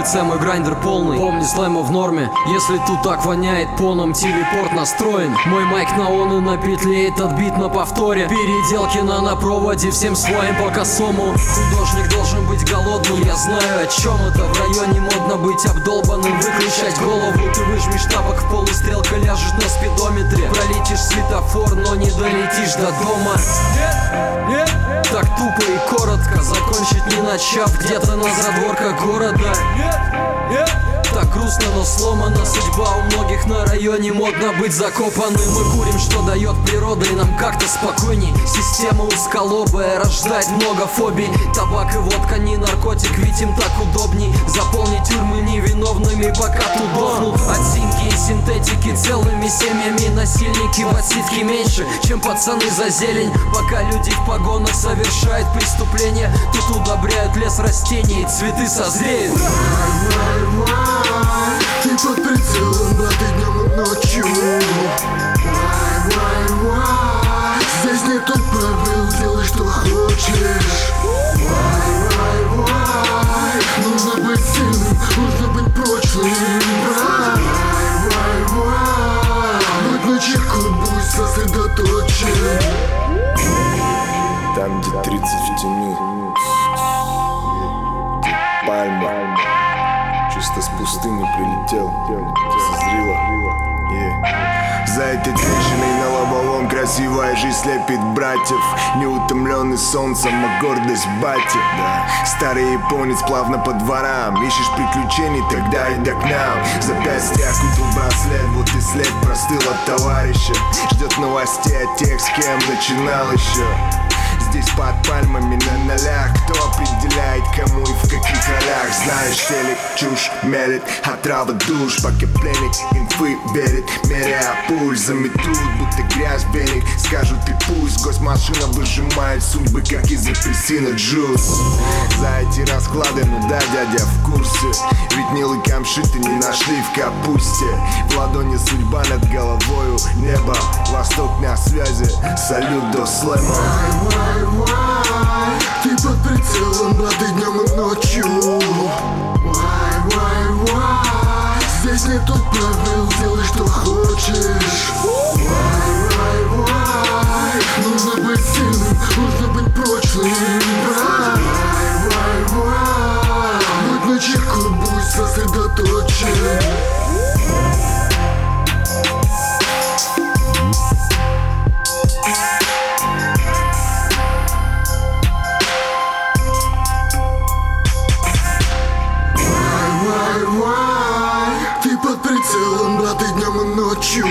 лице мой грайндер полный. Помни, слэма в норме, если тут так воняет поном, телепорт настроен. Мой майк на он и на петле, этот бит на повторе. Переделки на проводе, всем своим по косому. Художник должен быть голодным, я знаю о чем это. В районе модно быть обдолбанным, выключать голову. Ты выжмешь тапок в пол и стрелка ляжет на спидометре. Пролетишь светофор, но не долетишь до дома. Так тупо и коротко, закончить не начав где-то на задворках города. Так грустно, но сломана судьба у многих на районе. Модно быть закопанным. Мы курим, что дает природа, и нам как-то спокойней. Система узколобая рождает много фобий. Табак и водка не наркотик, ведь им так удобней. Заполнить тюрьмы невиновными, пока тут дохнут от синьки и синтетики. Целыми семьями насильники в отсидке меньше, чем пацаны за зелень. Пока люди в погонах совершают преступления, тут удобряют лес растений, цветы созреют. Ты под прицелом, брат, и днем и ночью. Вай, здесь нету правил, делай что хочешь. Вай, нужно быть сильным, нужно быть прочным. Будь начеку, будь сосредоточен. Там, где 30 в тени, пальма. Чисто с пустыни прилетел, созрела. За этой трещиной на лобовом красивая жизнь слепит братьев. Неутомленный солнцем, а гордость бати. Старый японец плавно по дворам. Ищешь приключений, тогда иди к нам. Запястье окутал браслет, вот и след простыл от товарища. Ждет новостей от тех, с кем начинал еще. Здесь под пальмами на нолях. Кто определяет, кому и в каких ролях? Знаешь, телек чушь мелет, отрава душ. Пока пленник инфы верит, меряя пульс. Заметут, будто грязь веник. Скажут и пусть, госмашина выжимает судьбы, как из апельсина джус. За эти расклады, ну да, дядя в курсе. Ведь не лыкам шиты не нашли в капусте. В ладони судьба над головою, небо, восток на связи. Салют до слэма. Ты под прицелом, брат, и днем и ночью. Вай, здесь нету правил, делай что хочешь. Вай, нужно быть сильным, нужно быть прочным. Вай, будь начеку, будь сосредоточен. Ты под прицелом, брат, и днем и ночью.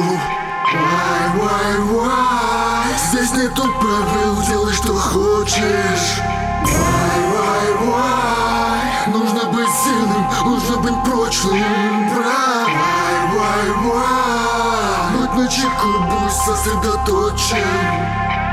Вай, здесь нету правил, делай что хочешь. Вай, нужно быть сильным, нужно быть прочным. Вай, будь начеку, будь сосредоточен.